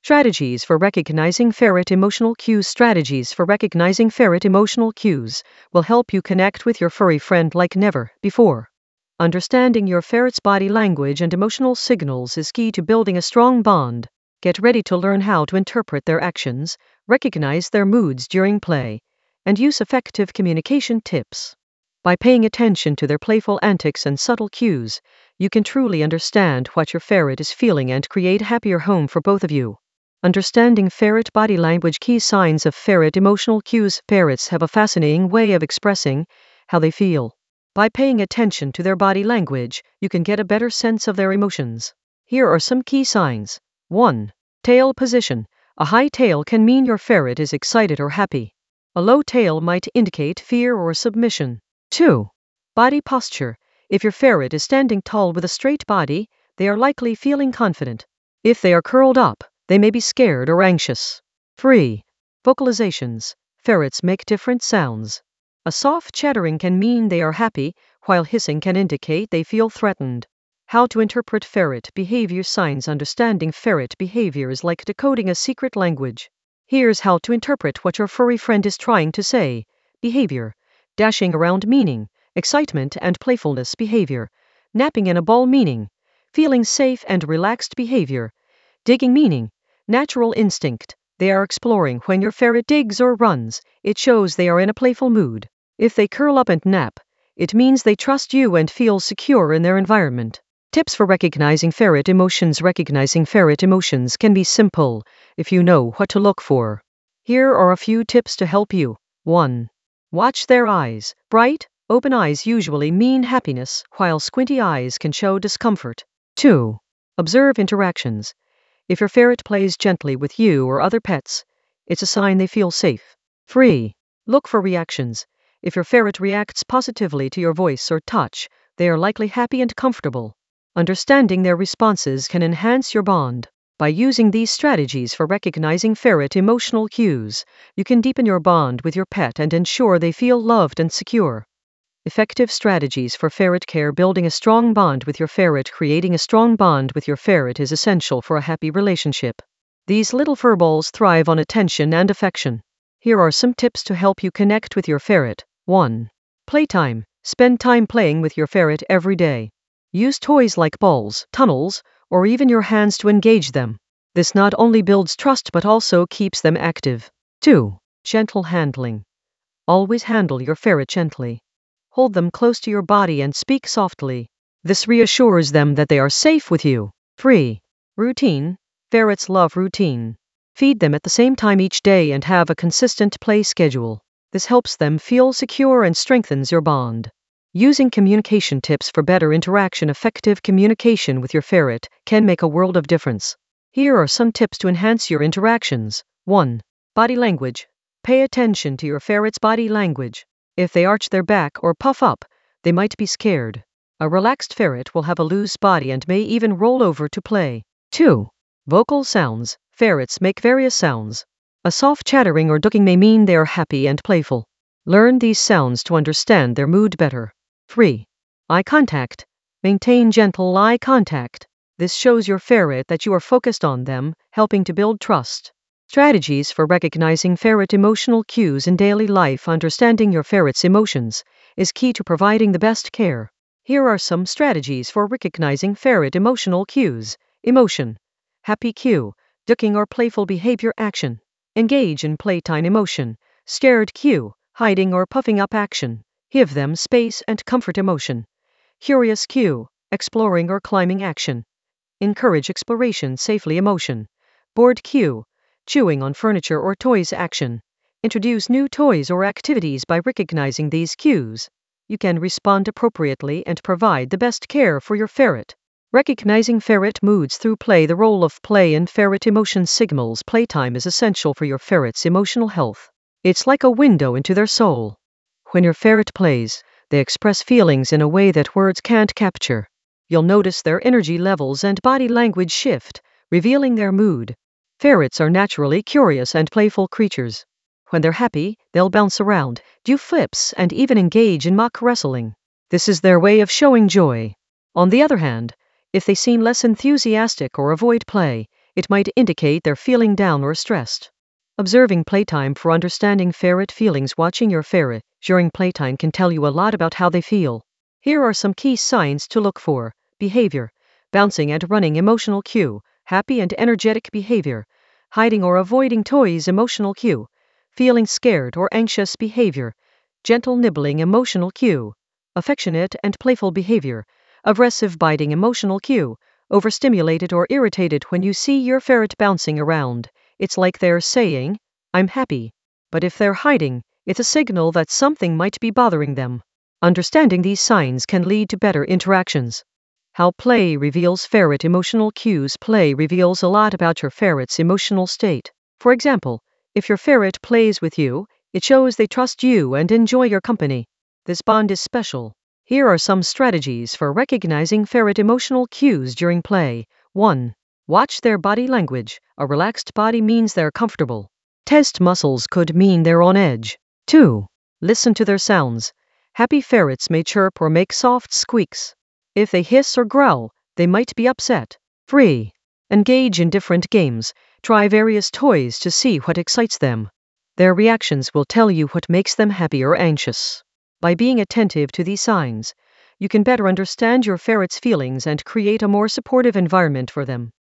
Strategies for recognizing ferret emotional cues. Strategies for recognizing ferret emotional cues will help you connect with your furry friend like never before. Understanding your ferret's body language and emotional signals is key to building a strong bond. Get ready to learn how to interpret their actions, recognize their moods during play, and use effective communication tips. By paying attention to their playful antics and subtle cues, you can truly understand what your ferret is feeling and create a happier home for both of you. Understanding ferret body language. Key signs of ferret emotional cues. Ferrets have a fascinating way of expressing how they feel. By paying attention to their body language, you can get a better sense of their emotions. Here are some key signs. 1. Tail position. A high tail can mean your ferret is excited or happy. A low tail might indicate fear or submission. 2. Body posture. If your ferret is standing tall with a straight body, they are likely feeling confident. If they are curled up, they may be scared or anxious. 3. Vocalizations. Ferrets make different sounds. A soft chattering can mean they are happy, while hissing can indicate they feel threatened. How to interpret ferret behavior signs. Understanding ferret behavior is like decoding a secret language. Here's how to interpret what your furry friend is trying to say. Behavior. Dashing around meaning, excitement and playfulness. Behavior. Napping in a ball meaning, feeling safe and relaxed. Behavior. Digging meaning, natural instinct. They are exploring. When your ferret digs or runs, it shows they are in a playful mood. If they curl up and nap, it means they trust you and feel secure in their environment. Tips for recognizing ferret emotions. Recognizing ferret emotions can be simple if you know what to look for. Here are a few tips to help you. 1. Watch their eyes. Bright, open eyes usually mean happiness, while squinty eyes can show discomfort. 2. Observe interactions. If your ferret plays gently with you or other pets, it's a sign they feel safe. 3. Look for reactions. If your ferret reacts positively to your voice or touch, they are likely happy and comfortable. Understanding their responses can enhance your bond. By using these strategies for recognizing ferret emotional cues, you can deepen your bond with your pet and ensure they feel loved and secure. Effective strategies for ferret care. Building a strong bond with your ferret. Creating a strong bond with your ferret is essential for a happy relationship. These little furballs thrive on attention and affection. Here are some tips to help you connect with your ferret. 1. Playtime. Spend time playing with your ferret every day. Use toys like balls, tunnels, or even your hands to engage them. This not only builds trust but also keeps them active. 2. Gentle handling. Always handle your ferret gently. Hold them close to your body and speak softly. This reassures them that they are safe with you. 3. Routine. Ferrets love routine. Feed them at the same time each day and have a consistent play schedule. This helps them feel secure and strengthens your bond. Using communication tips for better interaction. Effective communication with your ferret can make a world of difference. Here are some tips to enhance your interactions. 1. Body language. Pay attention to your ferret's body language. If they arch their back or puff up, they might be scared. A relaxed ferret will have a loose body and may even roll over to play. 2. Vocal sounds. Ferrets make various sounds. A soft chattering or ducking may mean they are happy and playful. Learn these sounds to understand their mood better. 3. Eye contact. Maintain gentle eye contact. This shows your ferret that you are focused on them, helping to build trust. Strategies for recognizing ferret emotional cues in daily life. Understanding your ferret's emotions is key to providing the best care. Here are some strategies for recognizing ferret emotional cues. Emotion. Happy cue. Ducking or playful behavior. Action. Engage in playtime. Emotion. Scared cue. Hiding or puffing up. Action. Give them space and comfort. Emotion. Curious cue. Exploring or climbing. Action. Encourage exploration safely. Emotion. Bored cue. Chewing on furniture or toys. Action. Introduce new toys or activities. By recognizing these cues, you can respond appropriately and provide the best care for your ferret. Recognizing ferret moods through play. The role of play in ferret emotion signals. Playtime is essential for your ferret's emotional health. It's like a window into their soul. When your ferret plays, they express feelings in a way that words can't capture. You'll notice their energy levels and body language shift, revealing their mood. Ferrets are naturally curious and playful creatures. When they're happy, they'll bounce around, do flips, and even engage in mock wrestling. This is their way of showing joy. On the other hand, if they seem less enthusiastic or avoid play, It might indicate they're feeling down or stressed. Observing playtime for understanding ferret feelings. Watching your ferret during playtime can tell you a lot about how they feel. Here are some key signs to look for. Behavior: bouncing and running. Emotional cue: happy and energetic behavior. Hiding or avoiding toys. Emotional cue: feeling scared or anxious behavior. Gentle nibbling. Emotional cue: affectionate and playful behavior. Aggressive biting. Emotional cue: overstimulated or irritated. When you see your ferret bouncing around, it's like they're saying, "I'm happy." But if they're hiding, it's a signal that something might be bothering them. Understanding these signs can lead to better interactions. How play reveals ferret emotional cues. Play reveals a lot about your ferret's emotional state. For example, if your ferret plays with you, it shows they trust you and enjoy your company. This bond is special. Here are some strategies for recognizing ferret emotional cues during play. 1. Watch their body language. A relaxed body means they're comfortable. Tensed muscles could mean they're on edge. 2. Listen to their sounds. Happy ferrets may chirp or make soft squeaks. If they hiss or growl, they might be upset. 3. Engage in different games. Try various toys to see what excites them. Their reactions will tell you what makes them happy or anxious. By being attentive to these signs, you can better understand your ferret's feelings and create a more supportive environment for them.